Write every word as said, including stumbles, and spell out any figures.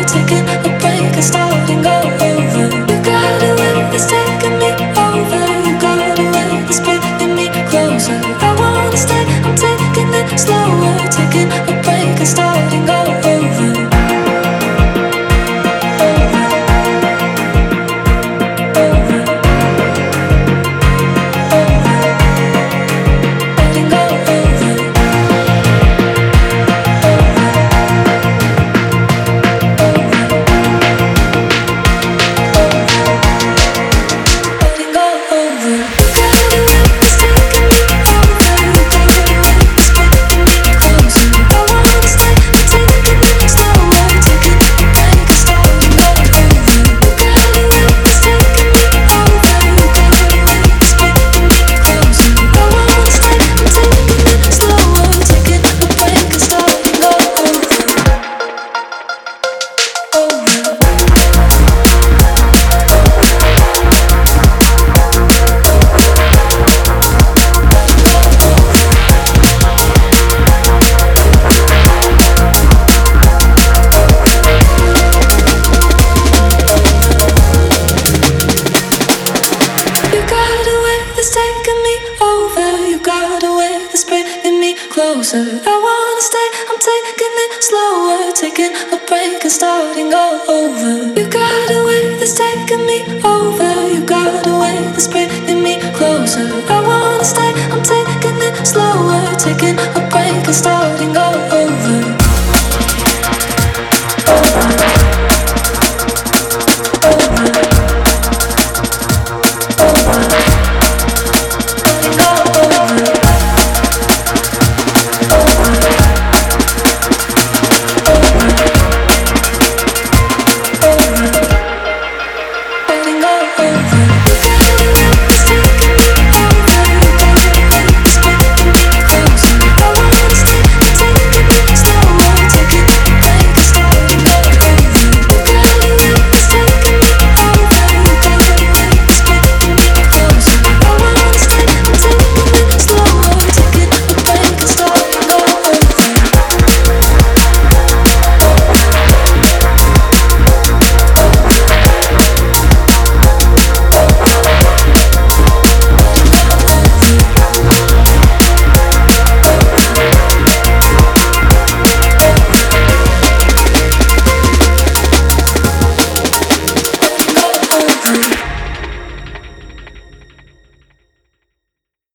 taking a break and starting over. You got a way that's taking me over. You got a way that's bringing me closer. I wanna stay, I'm taking it slower, taking a break and starting over. Closer. I wanna stay, I'm taking it slower, taking a break and starting all over. You got a way that's taking me over. You got a way that's bringing me closer. I wanna stay, I'm taking it slower, taking a break and starting all over.